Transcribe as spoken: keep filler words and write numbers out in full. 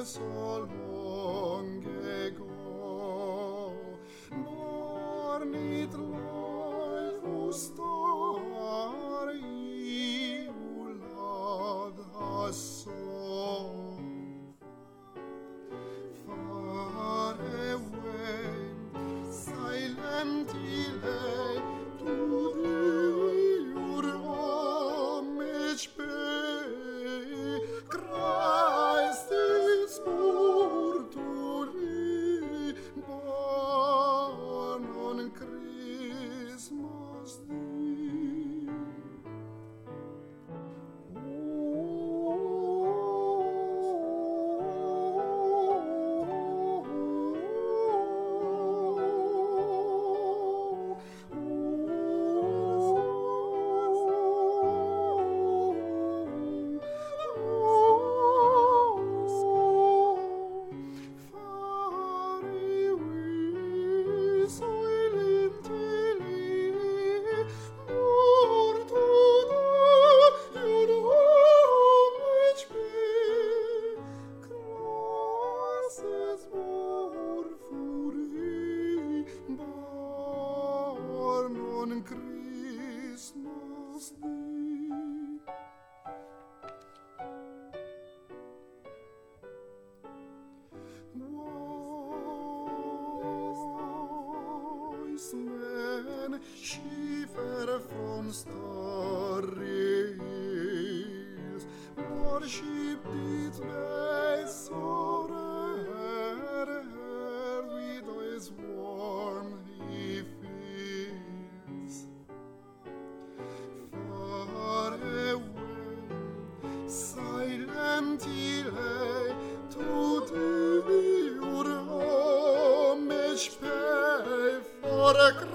so long ago, born it life who star you loved us so. Far away, silently lay to thee your homage pay. Christ is born to thee, born on Christmas Day. Christmas Day. Wise men shiver from starry hills, worship its base o'er her with his warmth he feels. Far away, silently lay to thee your homage pay, for